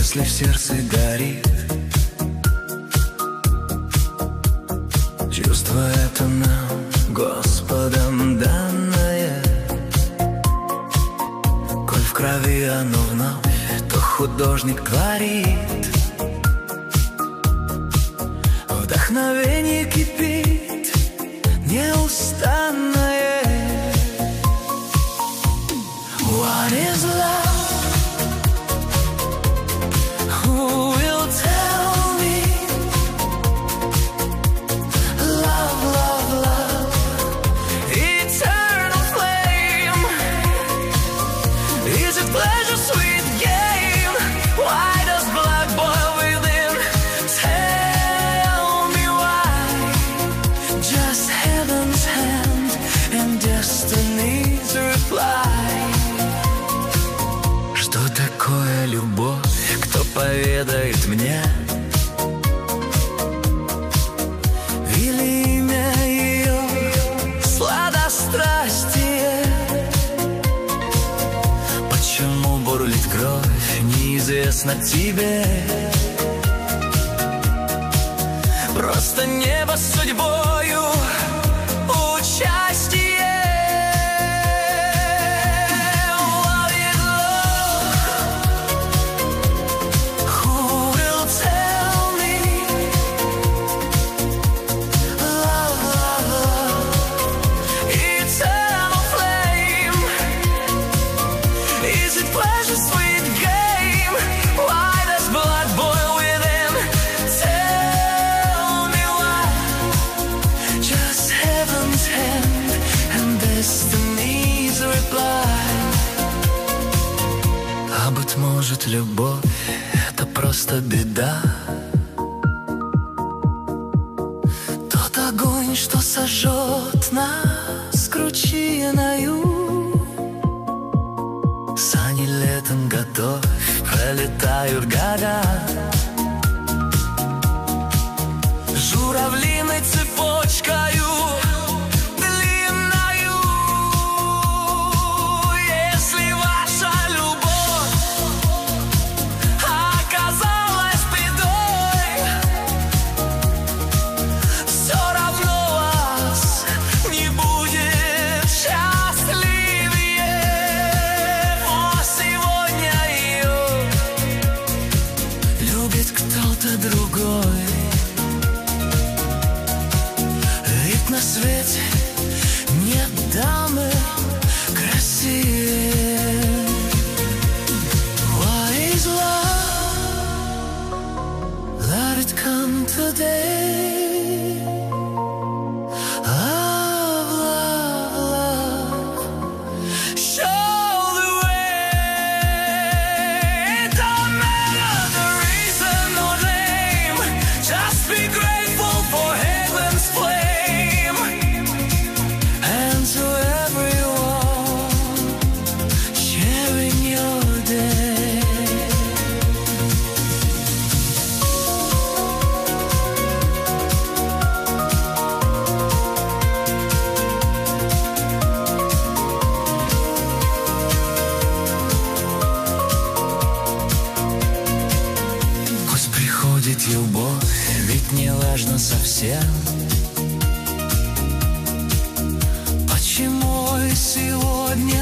если в сердце горит. Чувство это нам Господом данное. Коль в крови оно вновь, то художник творит. Вдохновение кипит неустанное. What is love? Who will tell me? Love, love, love, eternal flame. Is it pleasure, sweet game? Why does blood boil within? Tell me why. Just heaven's hand and destiny's reply. Что такое любовь? Кто поведает мне? Или имя ее сладострастие? Почему бурлит кровь, неизвестно тебе. Просто небо с судьбою участие. А быть может, любовь — это просто беда. Тот огонь, что сожжет нас кручиною. Сани летом готовь, пролетают года. Журавлиной цепочкою кто-то другой. Ведь на свете нет дамы красивее. What is love? Let it come today. Love, love, love, show the way. It don't matter the reason or name, just be grateful for heaven's flame. And to everyone sharing your day. Пусть приходит любовь, ведь не важно совсем, почему вы сегодня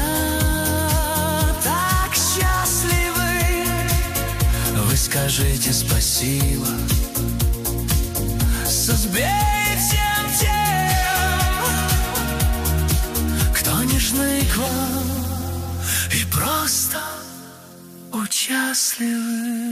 так счастливы. Вы скажите спасибо, судьбе всем тем, кто нежны к вам и просто участливы.